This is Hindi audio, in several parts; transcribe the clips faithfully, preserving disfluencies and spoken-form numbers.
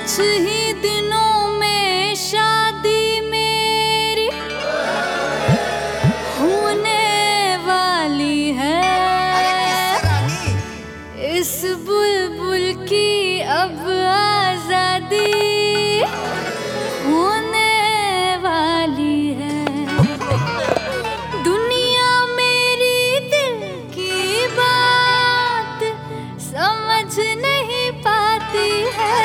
कुछ ही दिनों में शादी मेरी होने वाली है। इस बुलबुल की अब आजादी होने वाली है। दुनिया मेरी दिल की बात समझ नहीं पाती है।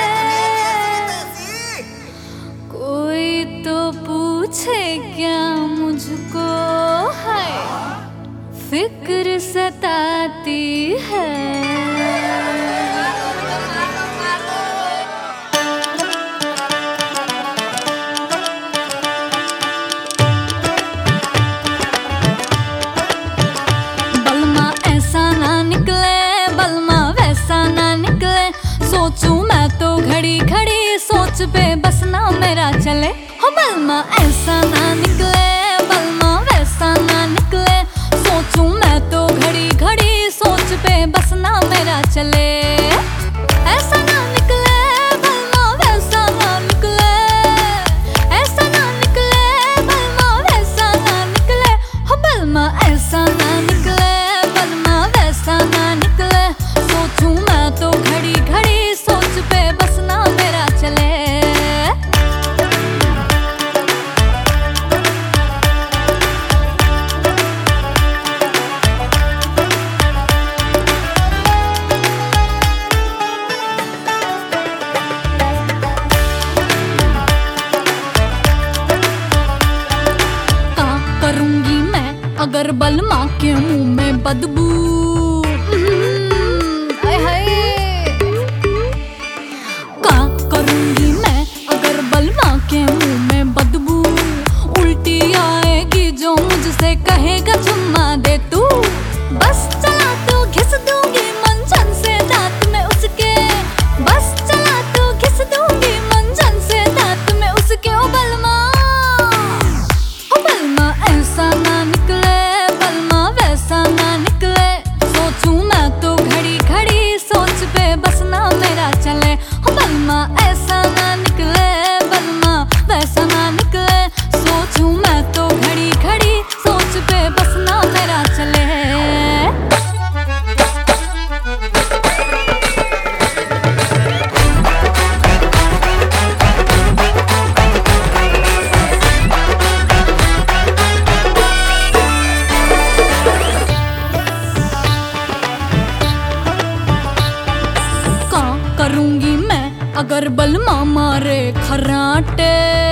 कोई तो पूछे क्या मुझको, है फिक्र सताती है। बलमा ऐसा ना निकले, बलमा वैसा ना निकले। सोचूं मैं तो घड़ी घड़ी, सोच पे बस ना मेरा चले। हो बलमा ऐसा ना निकले, बलमा वैसा ना निकले। सोचूं मैं तो घड़ी घड़ी, सोच पे बस ना मेरा चले। ऐसा ना निकले, बलमा वैसा ना निकले। ऐसा ना निकले, बलमा वैसा ना निकले। हो बलमा ऐसा ना निकले, बलमा वैसा ना निकले। सोचूं मैं तो घड़ी घड़ी, सोच पे बस ना मेरा चले। करूंगी मैं अगर बलमा के मुंह में बदबू, हाय हाय। का करूंगी मैं अगर बलमा के मुंह में बदबू। उल्टी आएगी जो मुझसे कहेगा चुम्मा दे तू। बस चला तो घिस दूंगी मंजन से दांत में उसके। बस चला तो घिस दूंगी मंजन से दांत में उसके। ओ बलमा, ओ बलमा ऐसा ना निकले, बलमा वैसा ना निकले। सोचूं मैं तो घड़ी घड़ी, सोच पे बस ना मेरा चले। ओ बलमा ऐसा ना निकले, बलमा वैसा ना निकले। सोचूं मैं तो घड़ी घड़ी, सोच पे बस ना मेरा चले। करूंगी मैं अगर बलमा मारे खर्राटे।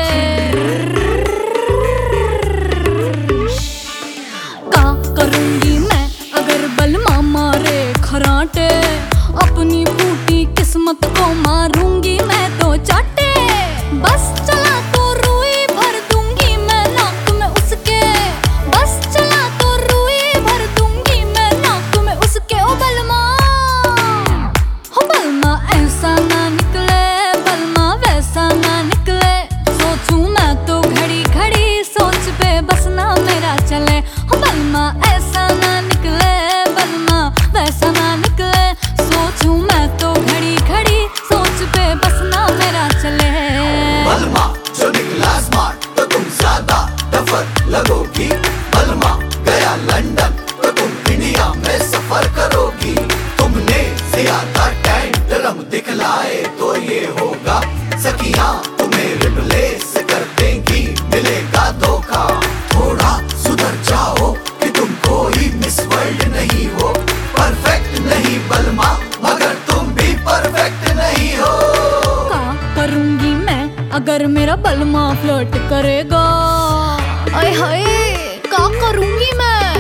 का करूंगी मैं अगर बलमा मारे खर्राटे। अपनी फूटी किस्मत को मारूंगी मैं तो चाटे। बस चला तो रुई भर दूंगी मैं नाक में उसके। बस चला तो रुई भर दूंगी मैं नाक में उसके। ओ बलमा, हो बलमा ऐसा ना निकले, बलमा वैसा ना निकले। सोचूं मैं तो घड़ी घड़ी, सोच पे बस ना मेरा चले। हो बलमा ऐसा ना निकले, बलमा वैसा ना निकले। सोचूं मैं तो घड़ी घड़ी, सोच पे बस ना मेरा चले। बलमा जो निकला स्मार्ट तो तुम ज्यादा टफर लगोगी। बलमा गया लंदन तो तुम इंडिया में सफर करोगी। तुमने ज्यादा टैंट रंग दिखलाए तो ये होगा सखियां तुम्हें रिप्लेस कर देंगी, मिलेगा धोखा। थोड़ा सुधर जाओ कि तुम कोई मिस वर्ल्ड नहीं हो। परफेक्ट नहीं बलमा, मगर तुम भी परफेक्ट नहीं हो। का करूंगी मैं अगर मेरा बलमा फ्लर्ट करेगा। आय हाय, का करूंगी मैं,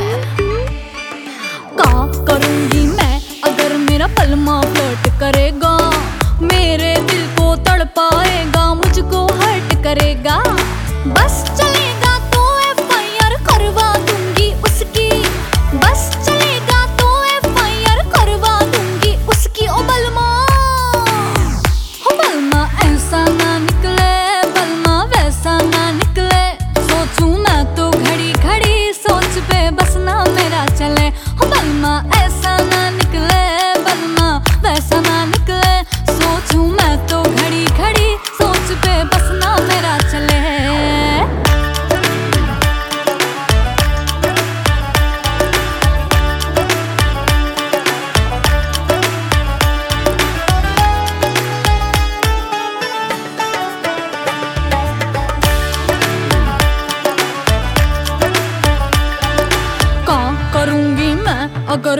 का करूंगी मैं अगर मेरा बलमा फ्लर्ट करेगा। मेरे दिल को तड़पाएगा, मुझको हर्ट करेगा। बस चलेगा तो एफ आई आर करवा दूंगी उसकी। बस चलेगा तो एफ आई आर करवा दूंगी उसकी। ओ बलमा, हो बलमा ऐसा ना निकले, बलमा वैसा ना निकले। सोचूं मैं तो घड़ी घड़ी, सोच पे बस ना मेरा चले। हो बलमा ऐसा ना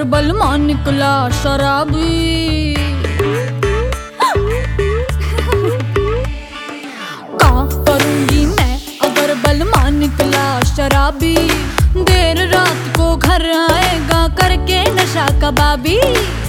बलमा निकला शराबी। का करूंगी मैं अगर बलमा निकला शराबी, देर रात को घर आएगा करके नशा कबाबी।